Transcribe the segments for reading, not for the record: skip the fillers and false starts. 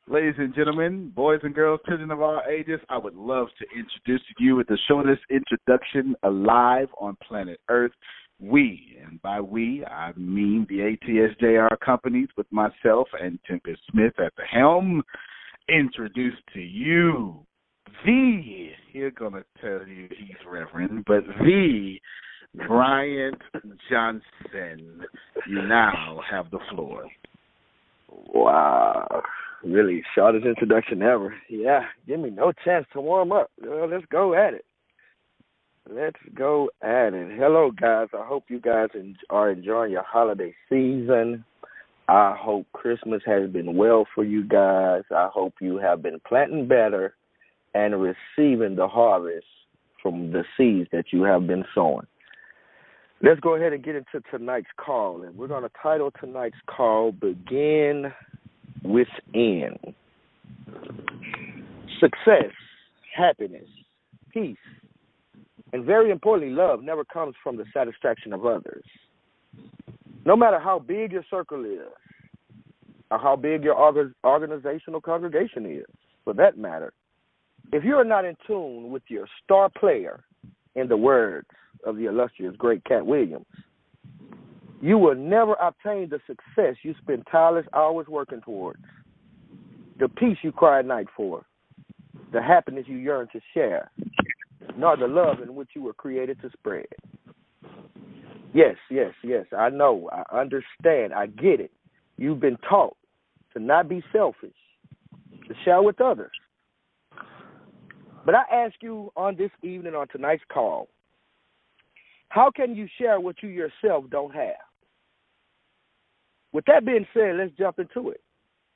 Ladies and gentlemen, boys and girls, children of all ages, I would love to introduce you with the shortest introduction alive on planet Earth. We, and by we, I mean the ATSJR companies with myself and Tempest Smith at the helm, introduce to you he's going to tell you he's Reverend, but the Bryant Johnson. You now have the floor. Wow. Really, shortest introduction ever. Yeah, give me no chance to warm up. Let's go at it. Let's go at it. Hello, guys. I hope you guys are enjoying your holiday season. I hope Christmas has been well for you guys. I hope you have been planting better and receiving the harvest from the seeds that you have been sowing. Let's go ahead and get into tonight's call, and we're going to title tonight's call Begin Within. Success, happiness, peace, and very importantly, love never comes from the satisfaction of others. No matter how big your circle is, or how big your organizational congregation is, for that matter, if you are not in tune with your star player, in the words of the illustrious great Cat Williams, you will never obtain the success you spend tireless hours working towards, the peace you cry at night for, the happiness you yearn to share, nor the love in which you were created to spread. Yes, I know, I understand, I get it. You've been taught to not be selfish, to share with others. But I ask you on this evening, on tonight's call, how can you share what you yourself don't have? With that being said, let's jump into it.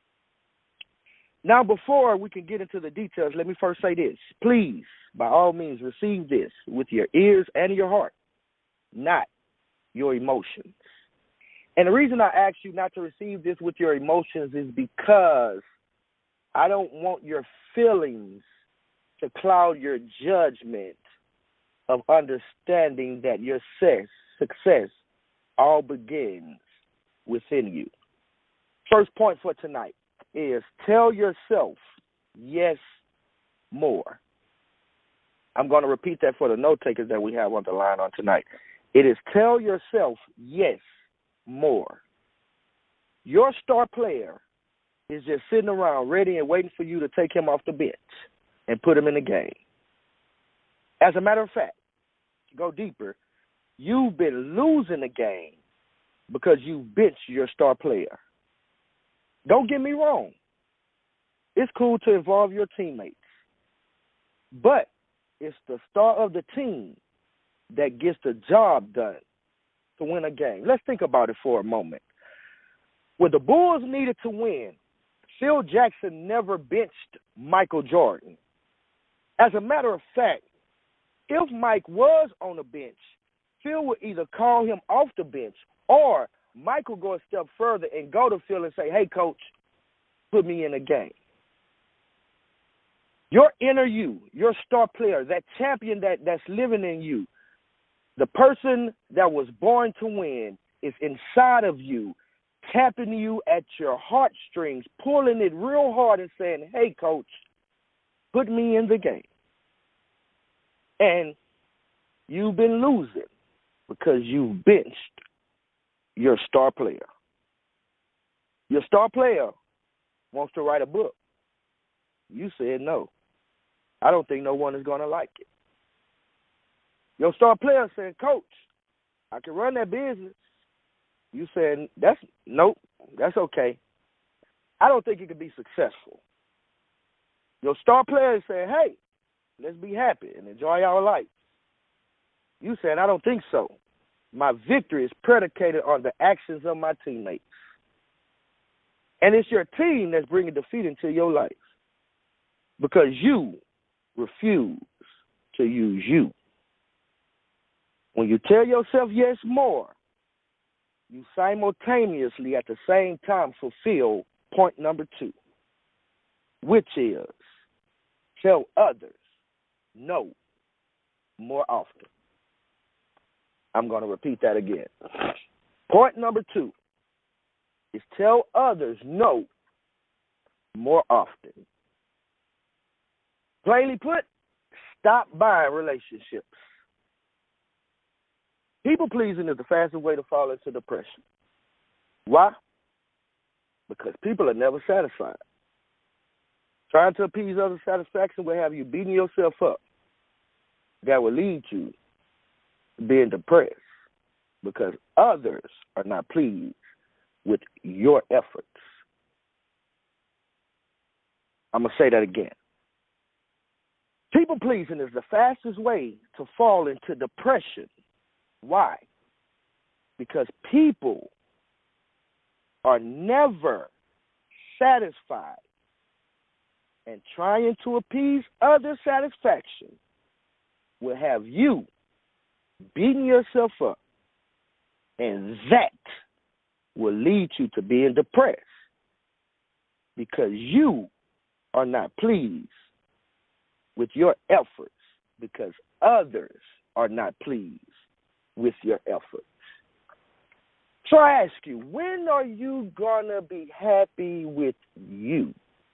Now, before we can get into the details, let me first say this. Please, by all means, receive this with your ears and your heart, not your emotions. And the reason I ask you not to receive this with your emotions is because I don't want your feelings to cloud your judgment of understanding that your success all begins within you. First point for tonight is tell yourself yes more. I'm going to repeat that for the note takers that we have on the line on tonight. It is tell yourself yes more. Your star player is just sitting around ready and waiting for you to take him off the bench and put him in the game. As a matter of fact, to go deeper, you've been losing the game because you benched your star player. Don't get me wrong. It's cool to involve your teammates, but it's the star of the team that gets the job done to win a game. Let's think about it for a moment. When the Bulls needed to win, Phil Jackson never benched Michael Jordan. As a matter of fact, if Mike was on the bench, Phil would either call him off the bench or Mike would go a step further and go to Phil and say, hey, coach, put me in the game. Your inner you, your star player, that champion that's living in you, the person that was born to win is inside of you, tapping you at your heartstrings, pulling it real hard and saying, hey, coach, put me in the game. And you've been losing because you've benched your star player. Your star player wants to write a book. You said no. I don't think no one is going to like it. Your star player said, coach, I can run that business. You said, nope, that's okay. I don't think it could be successful. Your star player said, hey, let's be happy and enjoy our life. You said, I don't think so. My victory is predicated on the actions of my teammates. And it's your team that's bringing defeat into your life because you refuse to use you. When you tell yourself yes more, you simultaneously at the same time fulfill point number 2, which is tell others no more often. I'm going to repeat that again. Point number 2 is tell others no more often. Plainly put, stop buying relationships. People pleasing is the fastest way to fall into depression. Why? Because people are never satisfied. Trying to appease others' satisfaction will have you beating yourself up. That will lead you to being depressed because others are not pleased with your efforts. I'm going to say that again. People pleasing is the fastest way to fall into depression. Why? Because people are never satisfied, and trying to appease other satisfaction will have you beating yourself up, and that will lead you to being depressed because you are not pleased with your efforts because others are not pleased with your efforts. So I ask you, when are you going to be happy with you?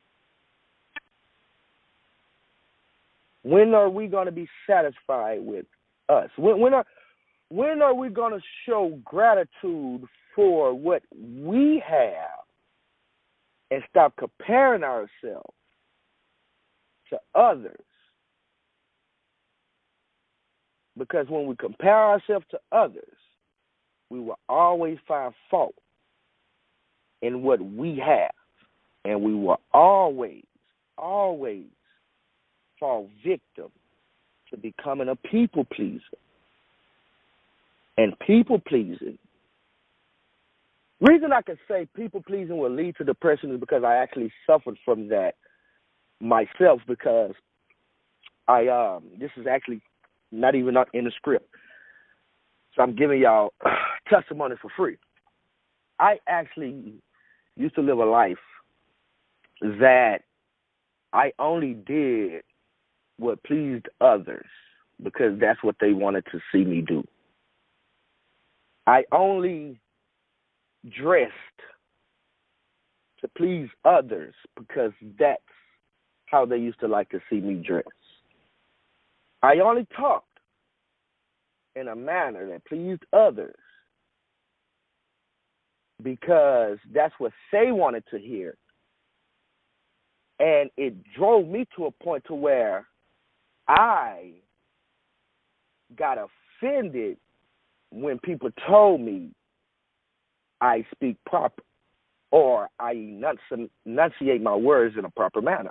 When are we going to be satisfied with us? When are we going to show gratitude for what we have and stop comparing ourselves to others? Because when we compare ourselves to others, we will always find fault in what we have. And we will always fall victim to becoming a people pleaser. And people pleasing, reason I can say people pleasing will lead to depression is because I actually suffered from that myself, because this is actually not even in the script. So I'm giving y'all testimony for free. I actually used to live a life that I only did what pleased others because that's what they wanted to see me do. I only dressed to please others because that's how they used to like to see me dress. I only talked in a manner that pleased others because that's what they wanted to hear. And it drove me to a point to where I got offended when people told me I speak proper or I enunciate my words in a proper manner.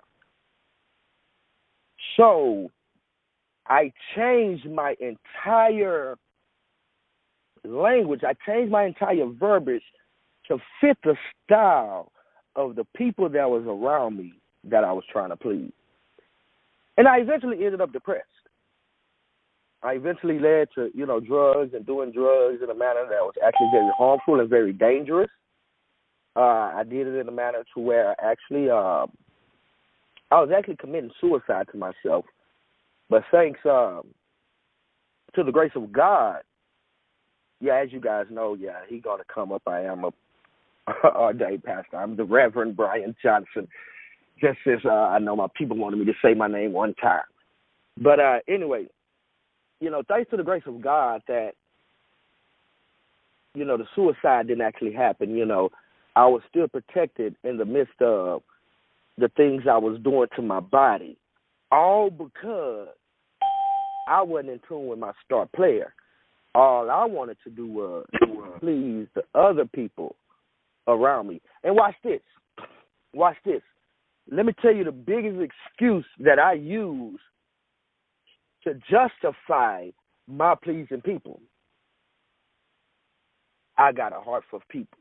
So I changed my entire language. I changed my entire verbiage to fit the style of the people that was around me that I was trying to please. And I eventually ended up depressed. I eventually led to, drugs and doing drugs in a manner that was actually very harmful and very dangerous. I did it in a manner to where actually I was actually committing suicide to myself. But thanks to the grace of God, as you guys know, he's going to come up. I am a ordained pastor. I'm the Reverend Brian Johnson, just as I know my people wanted me to say my name one time. But anyway, thanks to the grace of God that, the suicide didn't actually happen. I was still protected in the midst of the things I was doing to my body, all because I wasn't in tune with my star player. All I wanted to do was please the other people around me. And watch this. Let me tell you the biggest excuse that I use to justify my pleasing people. I got a heart for people.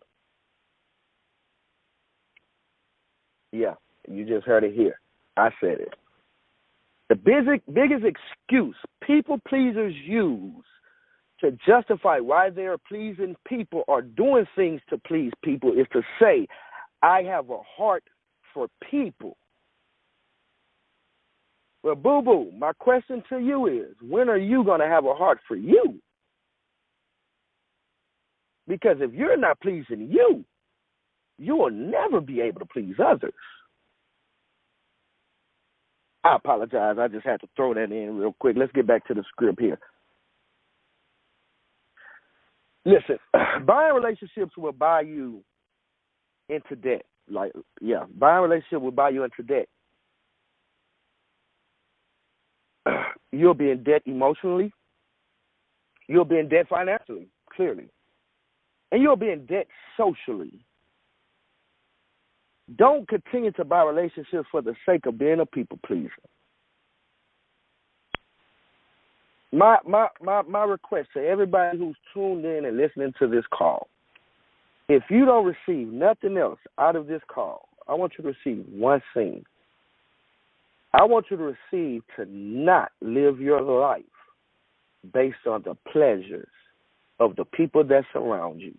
Yeah, you just heard it here. I said it. The biggest excuse people pleasers use to justify why they are pleasing people or doing things to please people is to say, I have a heart for people. Well, boo-boo, my question to you is, when are you going to have a heart for you? Because if you're not pleasing you, you will never be able to please others. I apologize. I just had to throw that in real quick. Let's get back to the script here. Listen, buying relationships will buy you into debt. Buying a relationship will buy you into debt. You'll be in debt emotionally. You'll be in debt financially, clearly. And you'll be in debt socially. Don't continue to buy relationships for the sake of being a people pleaser. My request to everybody who's tuned in and listening to this call, if you don't receive nothing else out of this call, I want you to receive one thing. I want you to receive to not live your life based on the pleasures of the people that surround you.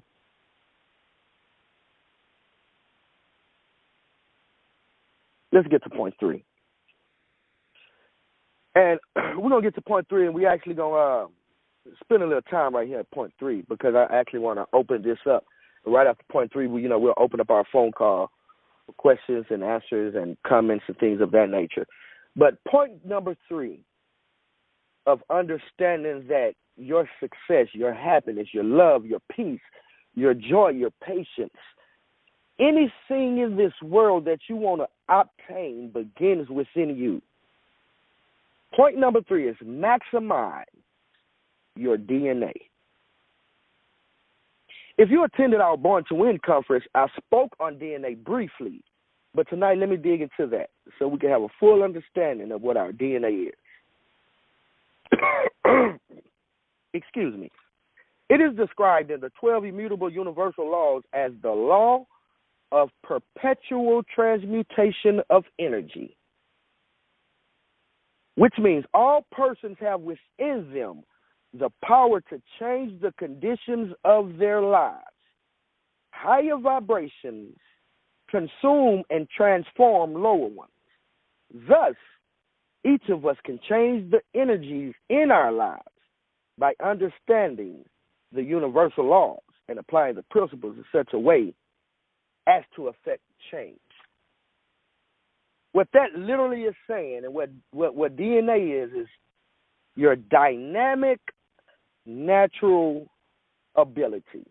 Let's get to point 3. And we're going to get to point 3, and we actually going to spend a little time right here at point 3 because I actually want to open this up. Right after point 3, we'll open up our phone call for questions and answers and comments and things of that nature. But point number 3 of understanding that your success, your happiness, your love, your peace, your joy, your patience, anything in this world that you want to obtain begins within you. Point number 3 is maximize your DNA. If you attended our Born to Win conference, I spoke on DNA briefly, but tonight let me dig into that so we can have a full understanding of what our DNA is. Excuse me. It is described in the 12 immutable universal laws as the law of perpetual transmutation of energy, which means all persons have within them the power to change the conditions of their lives. Higher vibrations consume and transform lower ones. Thus, each of us can change the energies in our lives by understanding the universal laws and applying the principles in such a way as to affect change. What that literally is saying, and what DNA is your dynamic natural ability.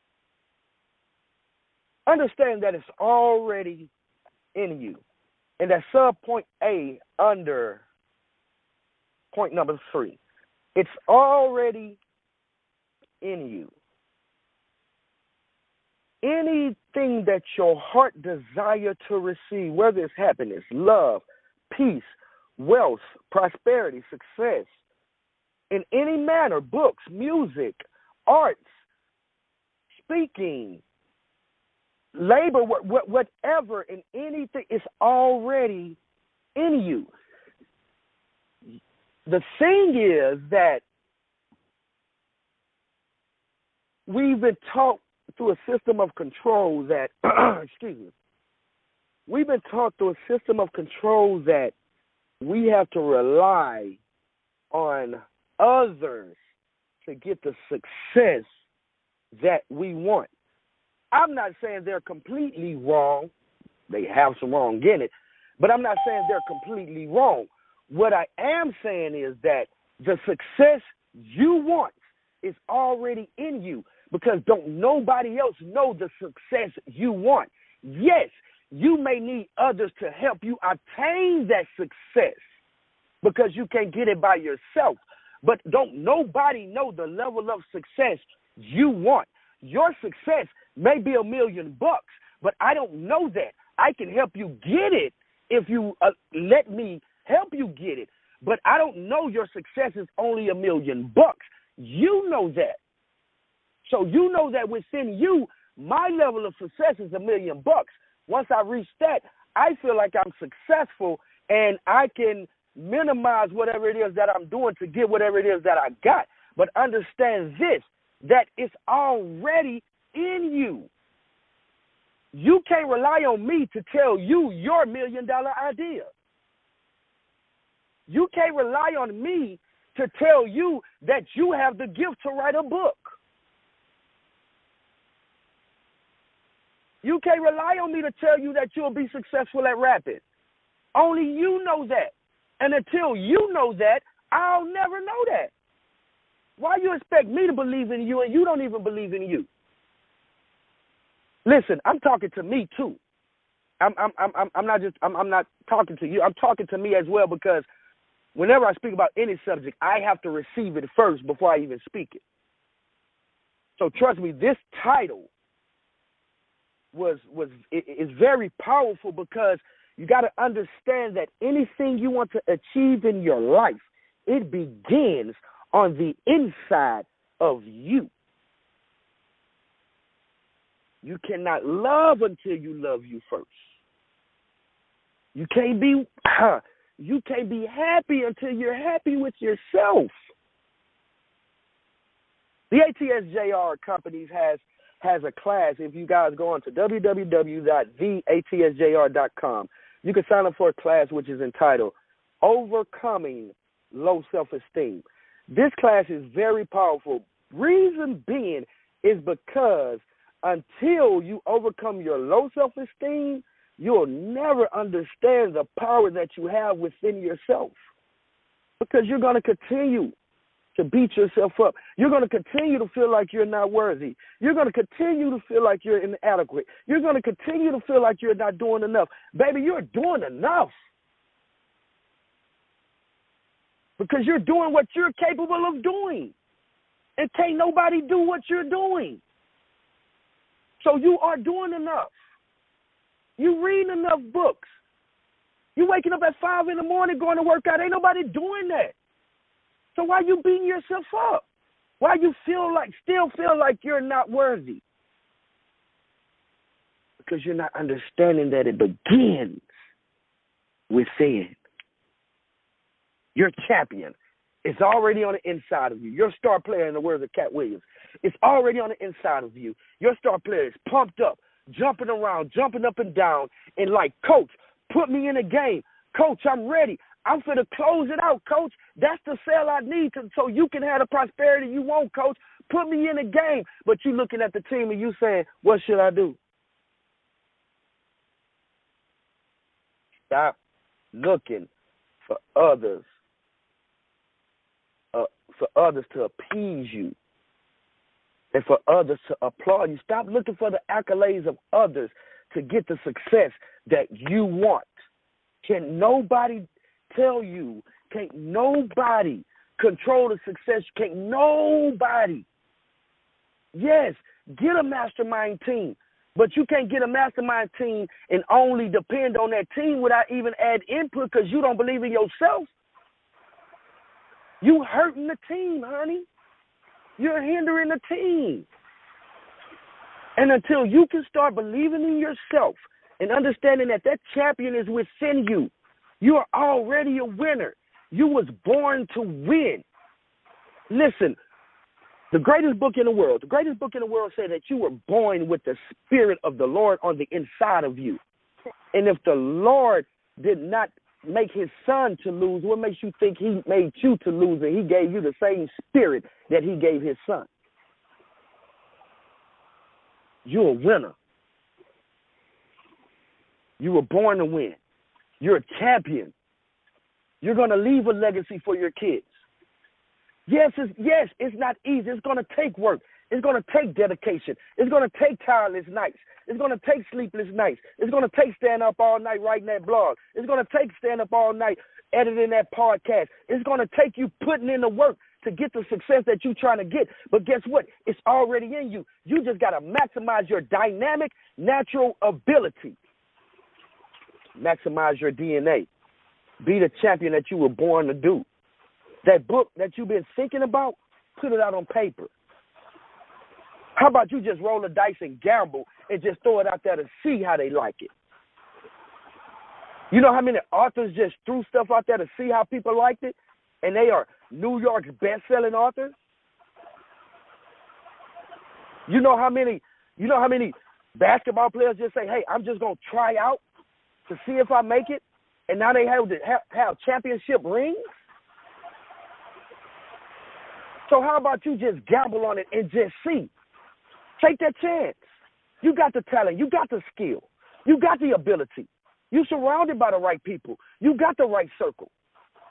Understand that it's already in you. And that's sub-point A under point number 3. It's already in you. Anything that your heart desire to receive, whether it's happiness, love, peace, wealth, prosperity, success, in any manner, books, music, arts, speaking, labor, whatever, in anything, it's already in you. The thing is that we've been taught through a system of control that, we've been taught through a system of control that we have to rely on others to get the success that we want. I'm not saying they're completely wrong. They have some wrong in it, but I'm not saying they're completely wrong. What I am saying is that the success you want is already in you because don't nobody else know the success you want. Yes, you may need others to help you attain that success because you can't get it by yourself. But don't nobody know the level of success you want. Your success may be $1 million, but I don't know that. I can help you get it if you let me help you get it. But I don't know your success is only $1 million. You know that. So you know that within you, my level of success is $1 million. Once I reach that, I feel like I'm successful and I can minimize whatever it is that I'm doing to get whatever it is that I got. But understand this, that it's already in you. You can't rely on me to tell you your $1 million idea. You can't rely on me to tell you that you have the gift to write a book. You can't rely on me to tell you that you'll be successful at rapping. Only you know that. And until you know that, I'll never know that. Why you expect me to believe in you and you don't even believe in you? Listen, I'm talking to me too. I'm not talking to you. I'm talking to me as well, because whenever I speak about any subject, I have to receive it first before I even speak it. So trust me, this title is very powerful, because you got to understand that anything you want to achieve in your life, it begins on the inside of you. You cannot love until you love you first. You can't be happy until you're happy with yourself. The ATSJR Companies has a class. If you guys go on to www.theatsjr.com, you can sign up for a class which is entitled Overcoming Low Self-Esteem. This class is very powerful. Reason being is because until you overcome your low self-esteem, you'll never understand the power that you have within yourself, because you're going to continue to beat yourself up. You're going to continue to feel like you're not worthy. You're going to continue to feel like you're inadequate. You're going to continue to feel like you're not doing enough. Baby, you're doing enough, because you're doing what you're capable of doing, and can't nobody do what you're doing. So you are doing enough. You reading enough books. You waking up at 5 in the morning going to work out. Ain't nobody doing that. So why you beating yourself up? Why you still feel like you're not worthy? Because you're not understanding that it begins within. Your champion is already on the inside of you. Your star player, in the words of Cat Williams, it's already on the inside of you. Your star player is pumped up, jumping around, jumping up and down, and like, Coach, put me in a game. Coach, I'm ready. I'm finna close it out, Coach. That's the sale I need so you can have the prosperity you want, Coach. Put me in a game. But you looking at the team and you saying, what should I do? Stop looking for others to appease you and for others to applaud you. Stop looking for the accolades of others to get the success that you want. Can nobody tell you? Can't nobody control the success? Can't nobody. Yes, get a mastermind team, but you can't get a mastermind team and only depend on that team without even add input, because you don't believe in yourself. You hurting the team, honey. You're hindering the team. And until you can start believing in yourself and understanding that that champion is within you, you are already a winner. You was born to win. Listen, the greatest book in the world said that you were born with the Spirit of the Lord on the inside of you. And if the Lord did not make his son to lose, what makes you think he made you to lose, and he gave you the same spirit that he gave his son? You're a winner. You were born to win. You're a champion. You're going to leave a legacy for your kids. Yes, it's not easy. It's going to take work. It's going to take dedication. It's going to take tireless nights. It's going to take sleepless nights. It's going to take staying up all night writing that blog. It's going to take staying up all night editing that podcast. It's going to take you putting in the work to get the success that you're trying to get. But guess what? It's already in you. You just got to maximize your dynamic, natural ability. Maximize your DNA. Be the champion that you were born to do. That book that you've been thinking about, put it out on paper. How about you just roll the dice and gamble and just throw it out there to see how they like it? You know how many authors just threw stuff out there to see how people liked it? And they are New York's best-selling authors? You know how many basketball players just say, hey, I'm just going to try out to see if I make it? And now they have championship rings? So how about you just gamble on it and just see? Take that chance. You got the talent. You got the skill. You got the ability. You're surrounded by the right people. You got the right circle.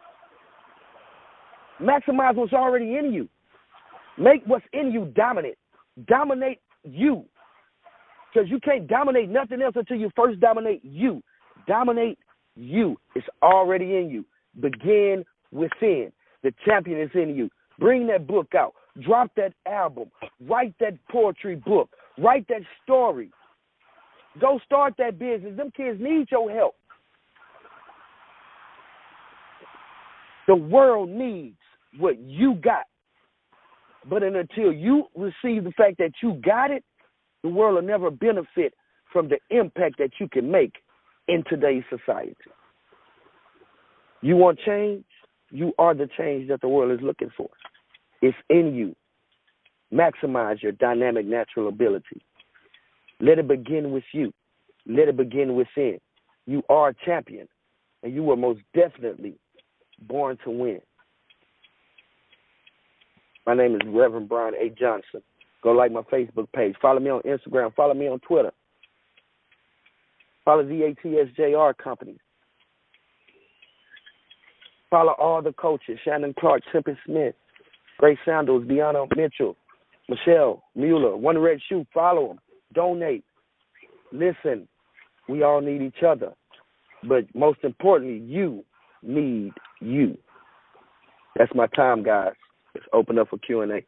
Maximize what's already in you. Make what's in you dominant. Dominate you. Because you can't dominate nothing else until you first dominate you. Dominate you. It's already in you. Begin within. The champion is in you. Bring that book out. Drop that album. Write that poetry book. Write that story. Go start that business. Them kids need your help. The world needs what you got. But until you receive the fact that you got it, the world will never benefit from the impact that you can make in today's society. You want change? You are the change that the world is looking for. It's in you. Maximize your dynamic natural ability. Let it begin with you. Let it begin within. You are a champion, and you were most definitely born to win. My name is Reverend Brian A. Johnson. Go like my Facebook page. Follow me on Instagram. Follow me on Twitter. Follow VATSJR Company. Follow all the coaches, Shannon Clark, Tempest Smith, Grace Sandals, Deanna Mitchell, Michelle Mueller, One Red Shoe. Follow them. Donate. Listen, we all need each other. But most importantly, you need you. That's my time, guys. Let's open up for Q&A.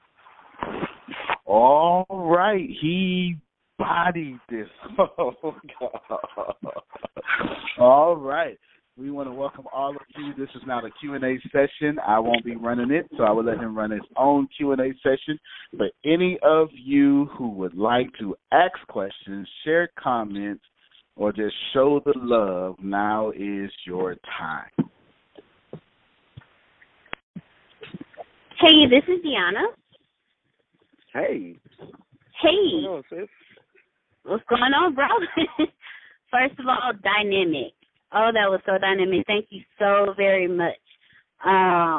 All right. He bodied this. Oh, God. All right. We want to welcome all of you. This is now the Q&A session. I won't be running it, so I will let him run his own Q&A session. But any of you who would like to ask questions, share comments, or just show the love, now is your time. Hey, this is Deanna. Hey. Hey. What's going on, sis? What's going on, bro? First of all, dynamic. Oh, that was so dynamic. Thank you so very much. I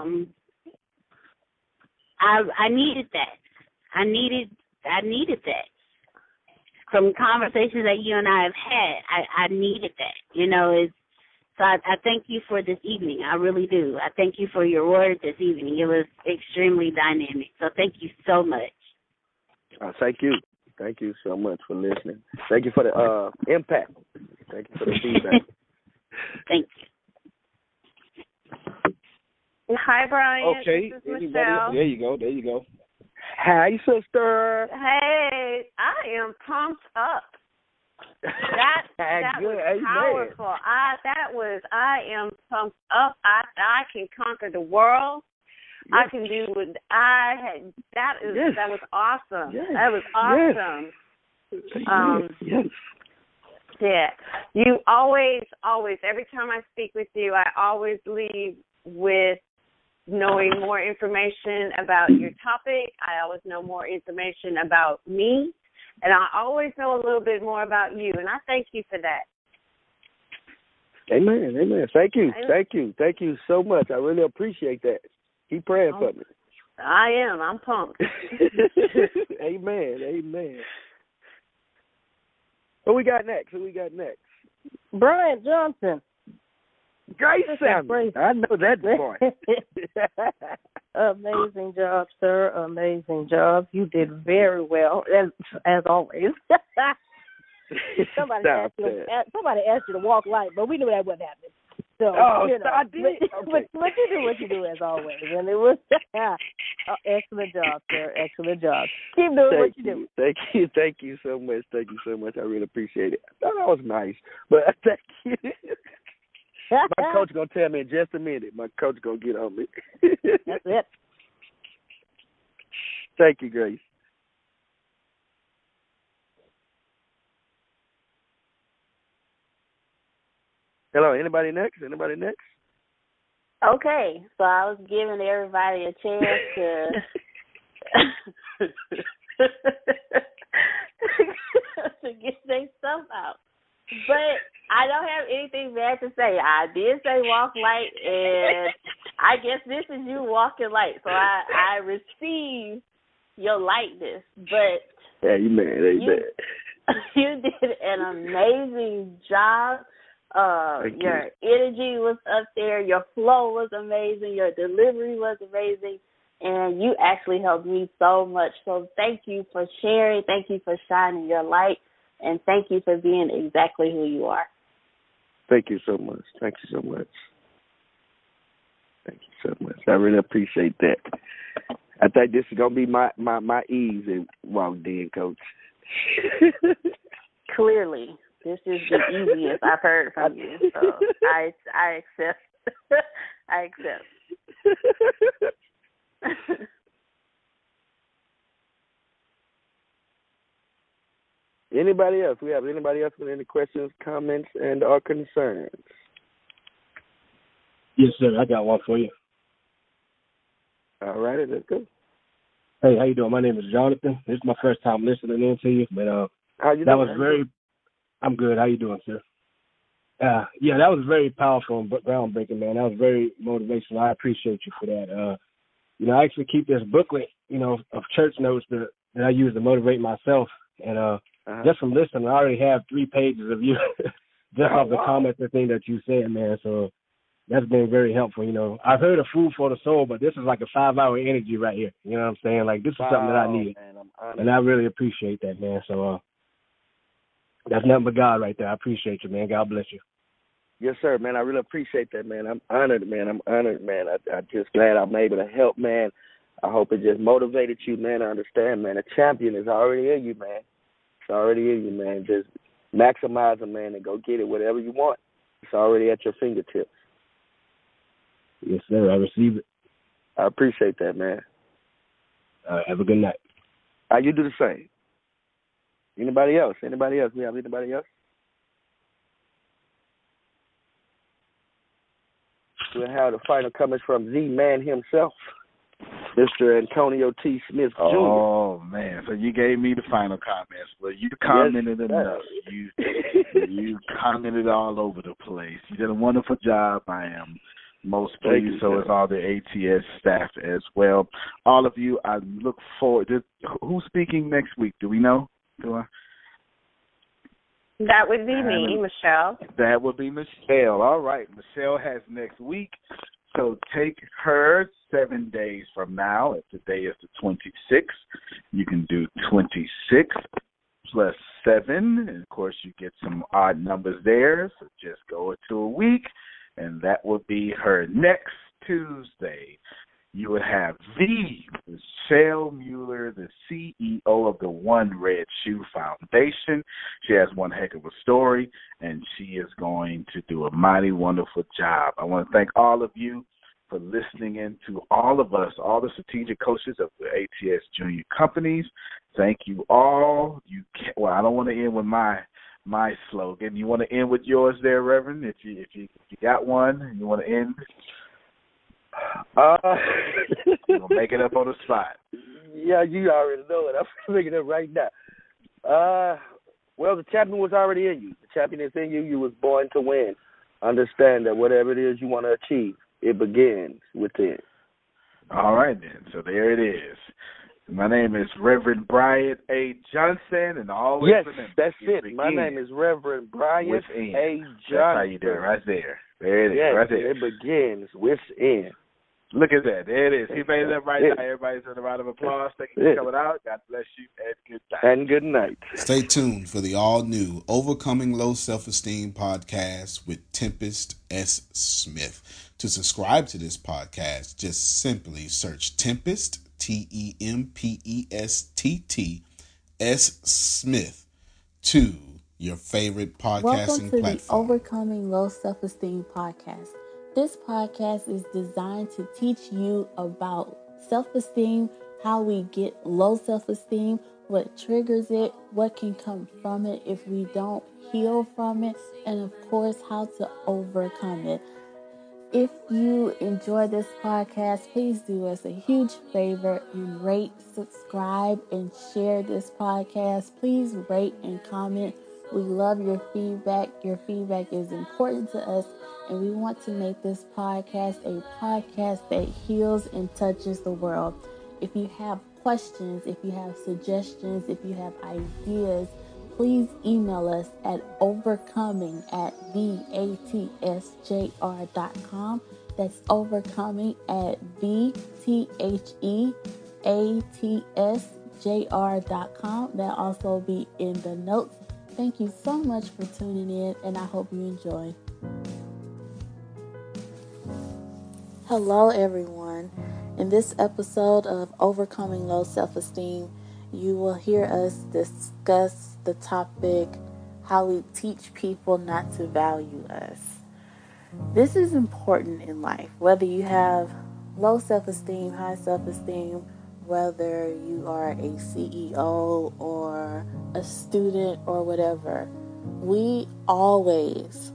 needed that. I needed that. From conversations that you and I have had, I needed that. You know, so I thank you for this evening. I really do. I thank you for your word this evening. It was extremely dynamic. So thank you so much. Thank you. Thank you so much for listening. Thank you for the impact. Thank you for the feedback. Thank you. Hi, Brian. Okay. This is Michelle. There you go. Hi, sister. Hey, I am pumped up. That Good. was powerful. I am pumped up. I can conquer the world. Yes. I can do what I had. That was awesome. Yes. That was awesome. Yes. Yeah. You always, every time I speak with you, I always leave with knowing more information about your topic. I always know more information about me. And I always know a little bit more about you. And I thank you for that. Amen. Thank you. Thank you so much. I really appreciate that. Keep praying for me. I am. I'm pumped. Amen. Who we got next? Brian Johnson. Grayson. I know that boy. Amazing job, sir. Amazing job. You did very well, as always. Somebody asked you to walk light, but we knew that wasn't happening. So, I did. But you do what you do as always, and it was excellent job, sir. Excellent job. Keep doing what you do. Thank you so much. I really appreciate it. I thought that was nice, but thank you. My coach gonna tell me in just a minute. My coach gonna get on me. That's it. Thank you, Grace. Hello, anybody next? Okay, so I was giving everybody a chance to get their stuff out. But I don't have anything bad to say. I did say walk light, and I guess this is you walking light. So I receive your lightness. But Amen. You did an amazing job. Your energy was up there. Your flow was amazing. Your delivery was amazing. And you actually helped me so much. So thank you for sharing. Thank you for shining your light. And thank you for being exactly who you are. Thank you so much. Thank you so much. Thank you so much. I really appreciate that. I think this is going to be my ease and walked in, Coach. Clearly, this is the easiest I've heard from you. So I accept. I accept. Anybody else? We have anybody else with any questions, comments, and or concerns? Yes, sir. I got one for you. All righty, let's go. Hey, how you doing? My name is Jonathan. This is my first time listening in to you, but how you that doing? was very. I'm good. How you doing, sir? Yeah, that was very powerful and groundbreaking, man. That was very motivational. I appreciate you for that. I actually keep this booklet, of church notes that I use to motivate myself, and just from listening, I already have 3 pages of you just off the comments and thing that you said, man. So that's been very helpful. I've heard of food for the soul, but this is like a 5-hour energy right here. You know what I'm saying? Like, this is something that I need, and I really appreciate that, man. So that's nothing but God right there. I appreciate you, man. God bless you. Yes, sir, man. I really appreciate that, man. I'm honored, man. I'm just glad I'm able to help, man. I hope it just motivated you, man. I understand, man. A champion is already in you, man. It's already in you, man. Just maximize it, man, and go get it, whatever you want. It's already at your fingertips. Yes, sir. I receive it. I appreciate that, man. Have a good night. You do the same. Anybody else? We have anybody else? We'll have the final comments from Z-Man himself, Mr. Antonio T. Smith Jr. Oh, man. So you gave me the final comments. Well, you commented enough. You commented all over the place. You did a wonderful job. I am most pleased. So is all the ATS staff as well. All of you, I look forward to who's speaking next week. Do we know? That would be me, Michelle. That would be Michelle. All right. Michelle has next week. So take her 7 days from now. If today is the 26th, you can do 26 plus 7. And, of course, you get some odd numbers there. So just go into a week, and that will be her next Tuesday. You would have Michelle Mueller, the CEO of the One Red Shoe Foundation. She has one heck of a story, and she is going to do a mighty wonderful job. I want to thank all of you for listening in to all of us, all the strategic coaches of the ATS Junior Companies. Thank you all. I don't want to end with my slogan. You want to end with yours there, Reverend? If you got one and you want to end? You're going to make it up on the spot. Yeah, you already know it. I'm making it up right now. Well, the champion was already in you. The champion is in you. You was born to win. Understand that whatever it is you want to achieve, it begins within. All right, then. So there it is. My name is Reverend Bryant A. Johnson, and always remember. That's it. My name is Reverend Bryant A. Johnson. That's how you do it, right there. There it is, right there. It begins within. Look at that. There it is. He made it up right now. Everybody's in a round of applause. Thank you for coming out. God bless you, and good night. And good night. Stay tuned for the all-new Overcoming Low Self-Esteem podcast with Tempest S. Smith. To subscribe to this podcast, just simply search Tempest, TEMPESTT, S. Smith, to your favorite podcasting platform. Welcome to the Overcoming Low Self-Esteem podcast. This podcast is designed to teach you about self-esteem, how we get low self-esteem, what triggers it, what can come from it if we don't heal from it, and of course, how to overcome it. If you enjoy this podcast, please do us a huge favor and rate, subscribe, and share this podcast. Please rate and comment. We love your feedback. Your feedback is important to us, and we want to make this podcast a podcast that heals and touches the world. If you have questions, if you have suggestions, if you have ideas, please email us at overcoming@vatsjr.com. That's overcoming@vatsjr.com. That'll also be in the notes. Thank you so much for tuning in, and I hope you enjoy. Hello, everyone. In this episode of Overcoming Low Self-Esteem, you will hear us discuss the topic, how we teach people not to value us. This is important in life, whether you have low self-esteem, high self-esteem, whether you are a CEO or a student or whatever. We always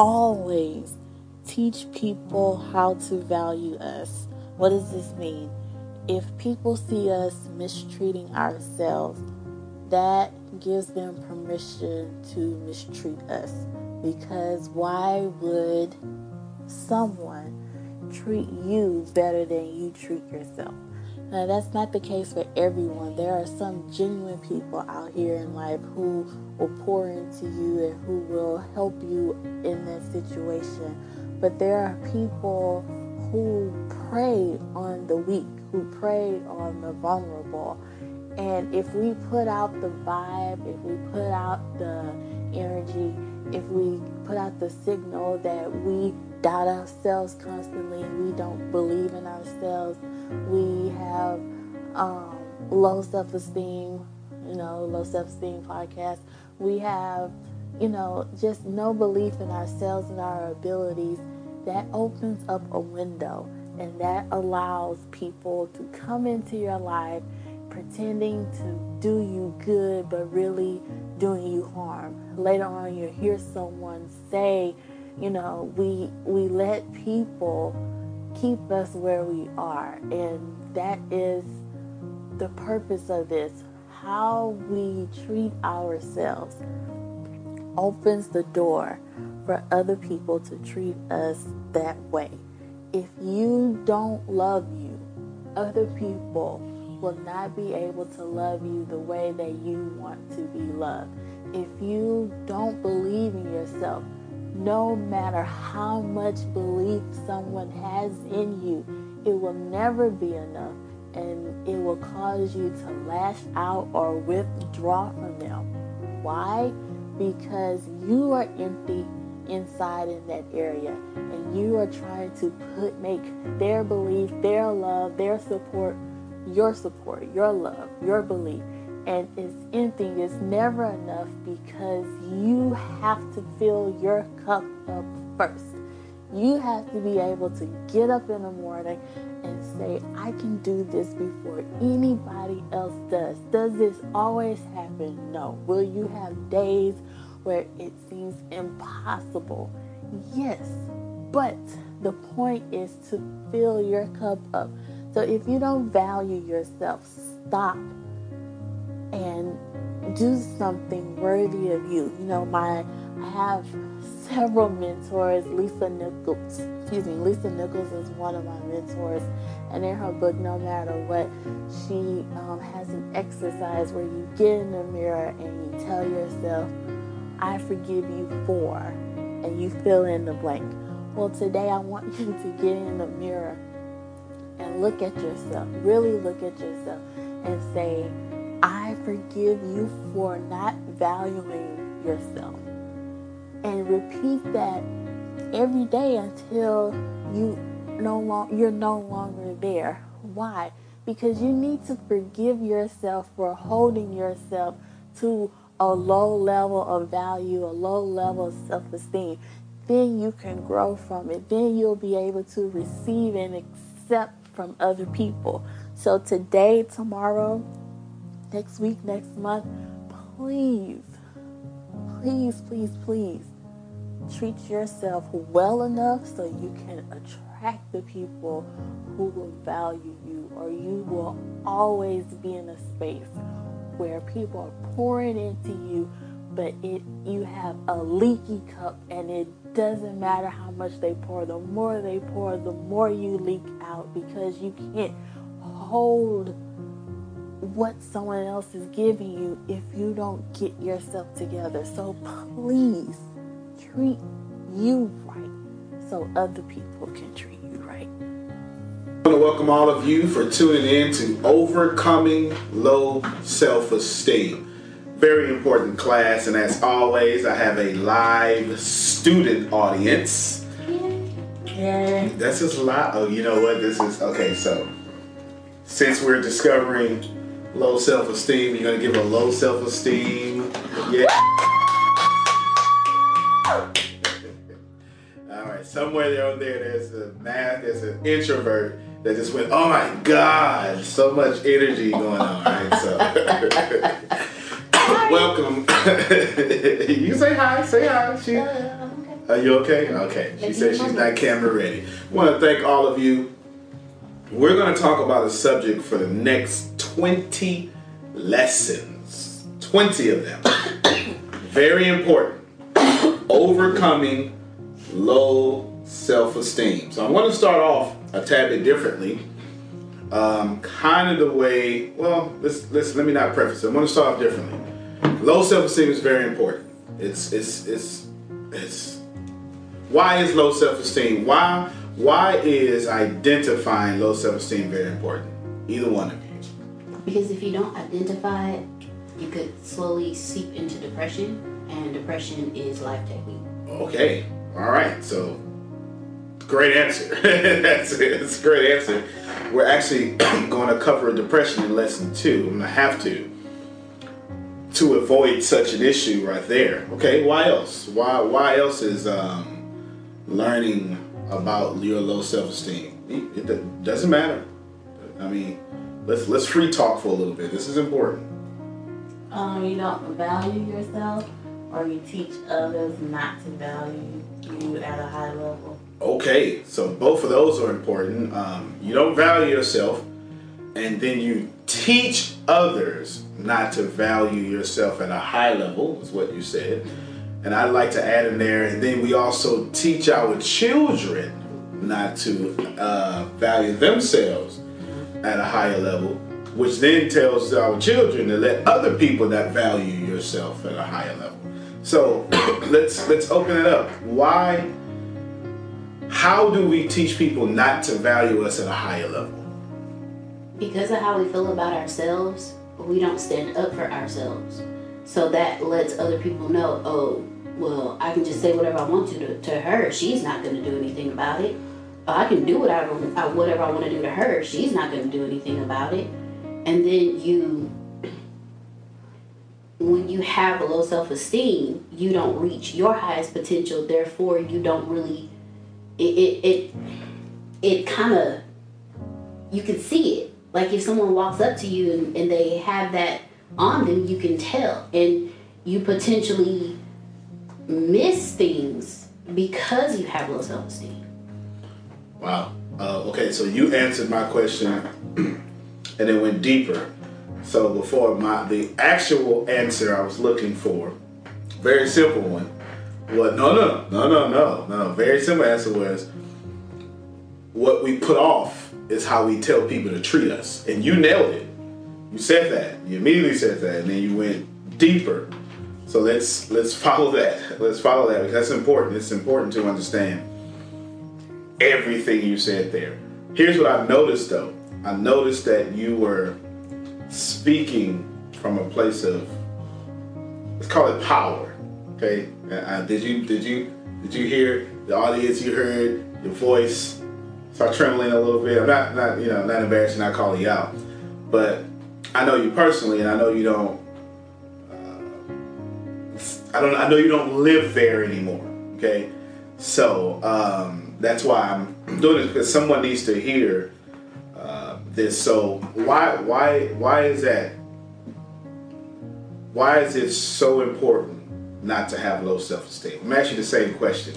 teach people how to value us. What does this mean? If people see us mistreating ourselves, that gives them permission to mistreat us. Because why would someone treat you better than you treat yourself? Now, that's not the case for everyone. There are some genuine people out here in life who will pour into you and who will help you in that situation. But there are people who prey on the weak, who prey on the vulnerable. And if we put out the vibe, if we put out the energy, if we put out the signal that we doubt ourselves constantly, we don't believe in ourselves, we have low self-esteem, low self-esteem podcast, we have, just no belief in ourselves and our abilities, that opens up a window, and that allows people to come into your life pretending to do you good, but really doing you harm. Later on, you'll hear someone say, we let people keep us where we are. And that is the purpose of this. How we treat ourselves opens the door for other people to treat us that way. If you don't love you, other people will not be able to love you the way that you want to be loved. If you don't believe in yourself, no matter how much belief someone has in you, it will never be enough, and it will cause you to lash out or withdraw from them. Why? Because you are empty inside in that area, and you are trying to make their belief, their love, their support, your love, your belief, and it's empty. It's never enough, because you have to fill your cup up first. You have to be able to get up in the morning and say, I can do this before anybody else does. Does this always happen? No. Will you have days where it seems impossible? Yes. But the point is to fill your cup up. So if you don't value yourself, stop and do something worthy of you. I have several mentors. Lisa Nichols is one of my mentors, and in her book, No Matter What, she has an exercise where you get in the mirror and you tell yourself, I forgive you for, and you fill in the blank. Well, today I want you to get in the mirror and look at yourself, really look at yourself, and say, I forgive you for not valuing yourself. And repeat that every day until you're no longer there. Why? Because you need to forgive yourself for holding yourself to a low level of value, a low level of self-esteem. Then you can grow from it. Then you'll be able to receive and accept from other people. So today, tomorrow, next week, next month, please treat yourself well enough so you can attract the people who will value you, or you will always be in a space where people are pouring into you, but you have a leaky cup, and it doesn't matter how much they pour. The more they pour, the more you leak out, because you can't hold what someone else is giving you if you don't get yourself together. So please treat you right so other people can treat you right. I want to welcome all of you for tuning in to Overcoming Low Self-Esteem. Very important class, and as always, I have a live student audience. Yeah. This is live. Oh, you know what? This is okay. So, since we're discovering low self-esteem, you're gonna give a low self-esteem. Yeah. All right. Somewhere down there, there's an introvert that just went, "Oh my God!" So much energy going on. Right. So, welcome. You say hi. Say hi. Are you okay? Okay. She said she's not camera ready. I want to thank all of you. We're going to talk about a subject for the next 20 lessons. 20 of them. Very important. Overcoming low self-esteem. So I want to start off a tad bit differently. Kind of the way, well, let me not preface it. I want to start off differently. Low self-esteem is very important. It's why is low self-esteem? Why is identifying low self-esteem very important? Either one of you. Because if you don't identify it, you could slowly seep into depression, and depression is life-taking. Okay. All right. So, great answer. That's a great answer. We're actually going to cover depression in lesson 2. I'm going to have to avoid such an issue right there. Okay. Why else? Why else is learning about your low self-esteem? It doesn't matter. I mean, let's free talk for a little bit. This is important. You don't value yourself, or you teach others not to value you at a high level. Okay, so both of those are important. You don't value yourself, and then you teach others not to value yourself at a high level, is what you said. And I'd like to add in there, and then we also teach our children not to value themselves at a higher level, which then tells our children to let other people not value yourself at a higher level. So let's open it up. How do we teach people not to value us at a higher level? Because of how we feel about ourselves, we don't stand up for ourselves. So that lets other people know, oh, well, I can just say whatever I want to her. She's not going to do anything about it. I can do whatever I want to do to her. She's not going to do anything about it. And then when you have a low self-esteem, you don't reach your highest potential. Therefore, you don't really, it kind of, you can see it. Like if someone walks up to you and they have that on them, you can tell. And you potentially miss things because you have low self-esteem. Wow. Okay, so you answered my question and then went deeper. So before the actual answer I was looking for, very simple one. Well, no. Very simple answer was, what we put off is how we tell people to treat us. And you nailed it. You said that. You immediately said that, and then you went deeper. So let's follow that. Let's follow that, because that's important. It's important to understand everything you said there. Here's what I've noticed, though. I noticed that you were speaking from a place of, let's call it power. Okay? Did you hear the audience? You heard your voice start trembling a little bit. I'm not embarrassed, not calling you out, but I know you personally, and I know you don't. I know you don't live there anymore. Okay, so that's why I'm doing this, because someone needs to hear this. So why is that? Why is it so important not to have low self-esteem? I'm asking you the same question,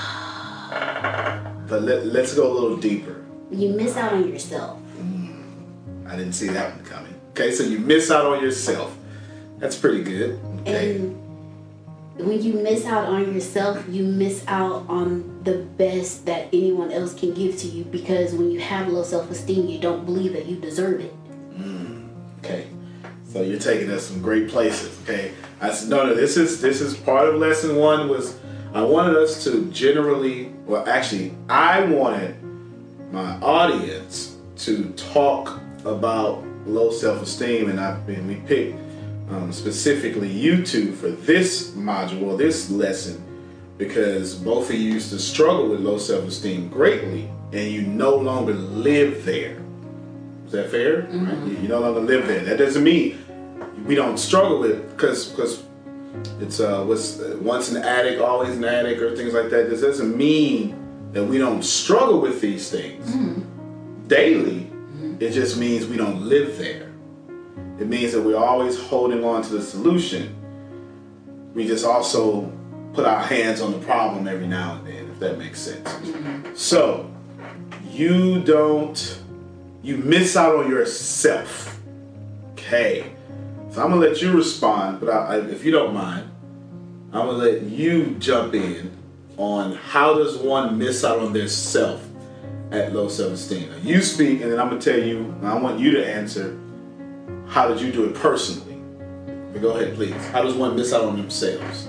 but let's go a little deeper. You miss out on yourself. I didn't see that one coming. Okay, so you miss out on yourself. That's pretty good. Okay. And when you miss out on yourself, you miss out on the best that anyone else can give to you, because when you have low self-esteem, you don't believe that you deserve it. Okay. So you're taking us some great places, okay? I said, no, this is part of lesson 1 was I wanted us to generally, well, actually, I wanted my audience to talk about low self-esteem, and we picked specifically you two for this module, this lesson, because both of you used to struggle with low self-esteem greatly, and you no longer live there. Is that fair? Mm-hmm. Right? You no longer live there. That doesn't mean we don't struggle with it, because it's once an addict, always an addict, or things like that. This doesn't mean that we don't struggle with these things daily. Mm-hmm. It just means we don't live there. It means that we're always holding on to the solution. We just also put our hands on the problem every now and then, if that makes sense. Mm-hmm. So you miss out on yourself. Okay. So I'm going to let you respond, but if you don't mind, I'm going to let you jump in on how does one miss out on their self at low self-esteem. Now, you speak, and then I'm going to tell you, and I want you to answer, how did you do it personally? But go ahead, please. How does one miss out on themselves?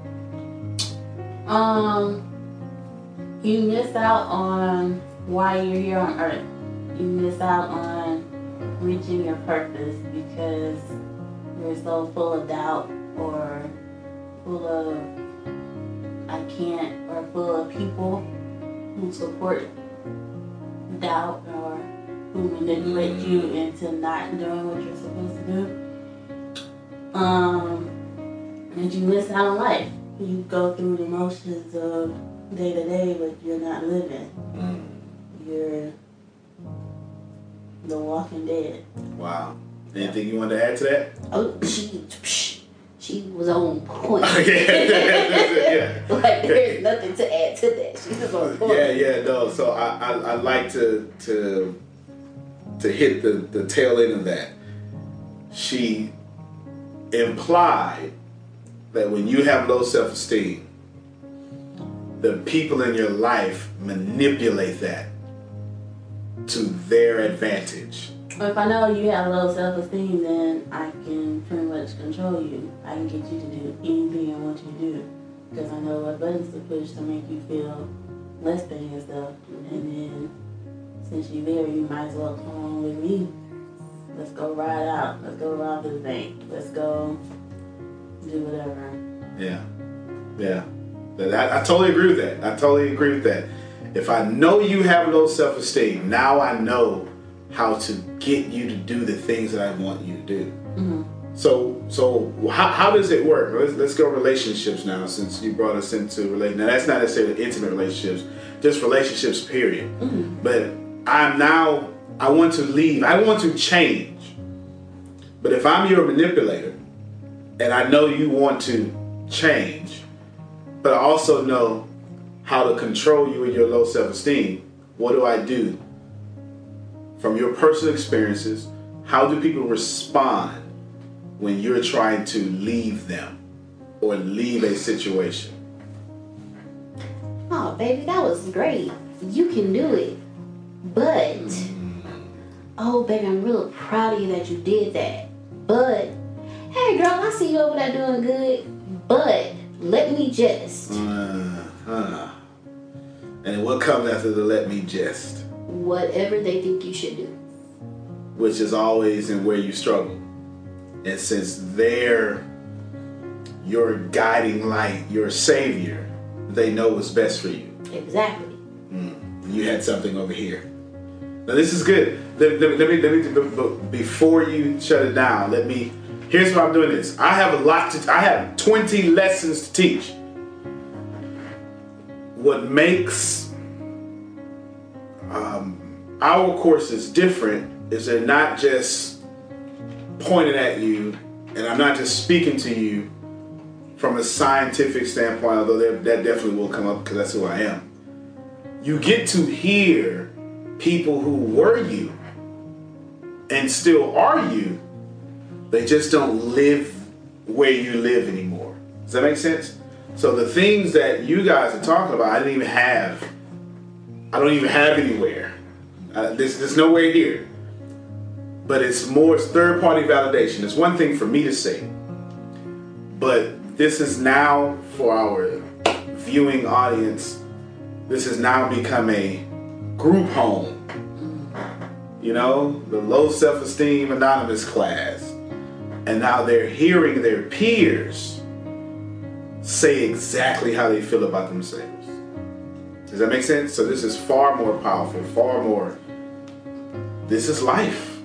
You miss out on why you're here on earth. You miss out on reaching your purpose because you're so full of doubt or full of I can't, or full of people who support doubt or who manipulate you into not doing what you're supposed to do. And you miss out on life. You go through the motions of day to day, but you're not living. You're the walking dead. Wow. Anything you wanted to add to that? Oh, she was on point. Yeah. Like there's nothing to add to that. She was on point. No. So I like to hit the tail end of that. She implied that when you have low self-esteem, the people in your life manipulate that to their advantage. If I know you have low self-esteem, then I can pretty much control you. I can get you to do anything I want you to do because I know what buttons to push to make you feel less than yourself. And then since you're there, you might as well come on with me. Let's go ride out. Let's go rob this bank. Let's go do whatever. Yeah. I totally agree with that. If I know you have low self-esteem, now I know how to get you to do the things that I want you to do. Mm-hmm. So how does it work? Let's go relationships now, since you brought us into relationships. Now that's not necessarily intimate relationships, just relationships, period. Mm-hmm. But I want to leave. I want to change. But if I'm your manipulator, and I know you want to change, but I also know how to control you in your low self-esteem, what do I do? From your personal experiences, how do people respond when you're trying to leave them or leave a situation? Oh, baby, that was great. You can do it. But, oh, baby, I'm real proud of you that you did that. But, hey, girl, I see you over there doing good. But, let me just. And what comes after the let me just? Whatever they think you should do. Which is always in where you struggle. And since they're your guiding light, your savior, they know what's best for you. Exactly. You had something over here. Now this is good. Let me before you shut it down, here's why I'm doing this. I have 20 lessons to teach. What makes our courses different is they're not just pointed at you, and I'm not just speaking to you from a scientific standpoint, although that definitely will come up because that's who I am. You get to hear people who were you and still are you. They just don't live where you live anymore. Does that make sense? So the things that you guys are talking about, I don't even have anywhere. There's nowhere here. but it's more third-party validation. It's one thing for me to say, but this is now for our viewing audience. This has now become a group home. You know, the low self-esteem anonymous class. And now they're hearing their peers say exactly how they feel about themselves. Does that make sense? So this is far more powerful, far more. This is life.